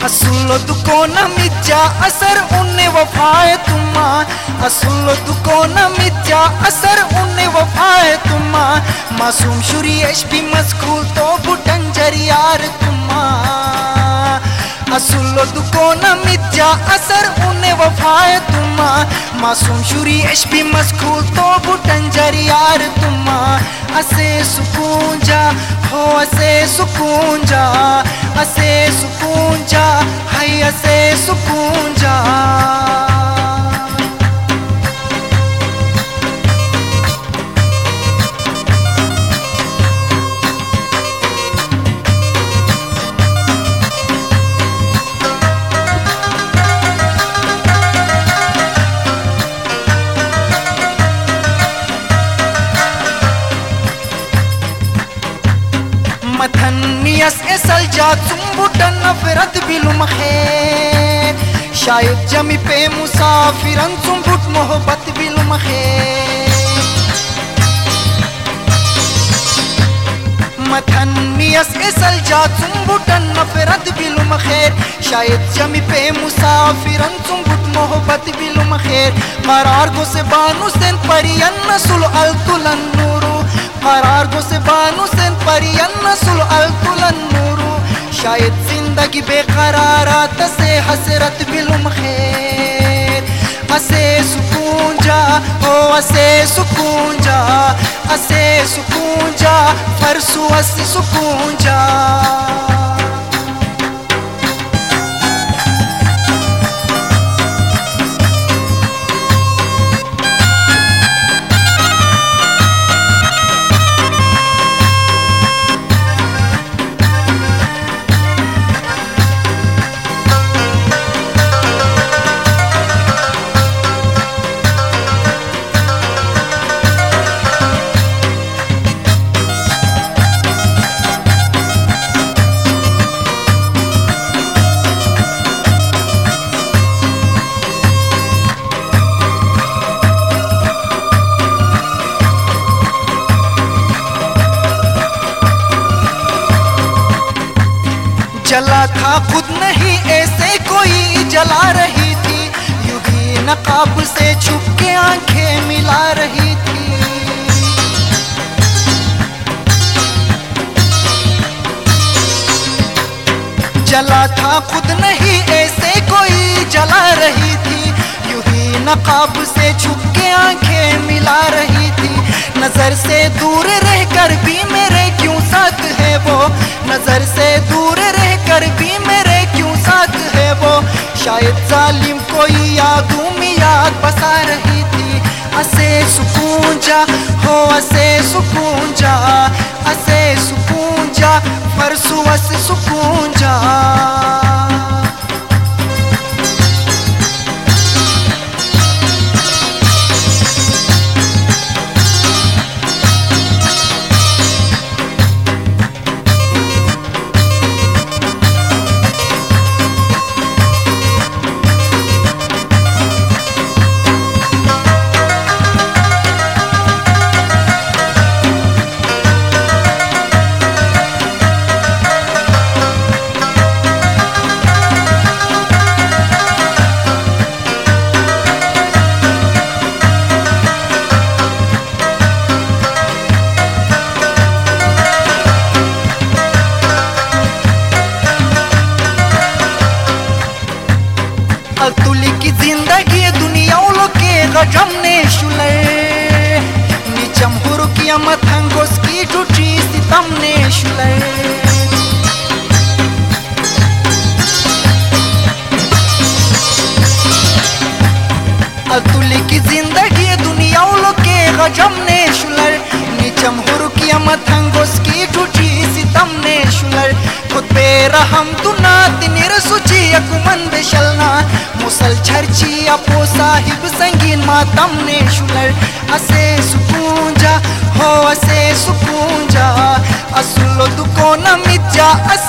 असुल्लो दुको न मिथ्या असर उन्ने वफाए तुम्मा, असुल्लो दुको न मिथ्या असर उन्ने वफाए तुम्मा, मासूम शुरी एशबी मस्कूल तो बुटन जरियार तुम्मा, असुल्लो दुको न मिथ्या असर उन्ने वफाए तुम्मा, मासूम शुरी एशबी मस्कूल तो बुटन जरियार तुम्मा, असे सुकून जा हो असे सुकून जा, असे सुकून जा हाय असे सुकून जा। मथनियस एसल जा चुम्बुटन नफरत बिलुम खैर, शायद जमी पे मुसाफिरन चुम्बुट मोहब्बत बिलुम खैर, मथनियस एसल जा चुम्बुटन नफरत बिलुम खैर, शायद जमी पे मुसाफिरन चुम्बुट मोहब्बत बिलुम खैर, करार गो से बानु सेन परियन नसुल अलतुलन नूरू, करार गो से बानु सेन परियन नसुल अलतुलन नूरू, शायद जिंदगी बेकरारात से हसरत बिलुम खैर, असे सुकून जा ओ असे सुकून जा, असे सुकून जा फरसु असे सुकून जा। जला था खुद नहीं ऐसे कोई जला रही थी, यूं ही नकाब से छुप के आंखें मिला रही थी, जला था खुद नहीं ऐसे कोई जला रही थी, यूं ही नकाब से छुप के आंखें मिला रही थी, नजर से दूर रहकर भी मेरे क्यों साथ है वो, नजर से दूर रहकर भी मेरे क्यों साथ है वो, शायद जालिम कोई यादों में याद बसा रही थी, असे सुकून जा हो असे सुकून जा, असे सुकून जा फरसु असे सुकून जा। तुली की जिंदगी दुनिया के गजम ने शुले, नीचम हुर किया मथंगोस की टूटी सितम ने शुले, तुली की जिंदगी दुनिया के गजम ने शुले, नीचम हुर किया मथंगोस की टूटी सितम ने शुले, खुद पे रहम तुना तिनिर सुची अकुमन बेशलना, मुसल छरची अपो साहिब संगीन मातम ने शुलर, असे सुकून जा हो असे सुकून जा, असुल्लो दुको न मिथ्या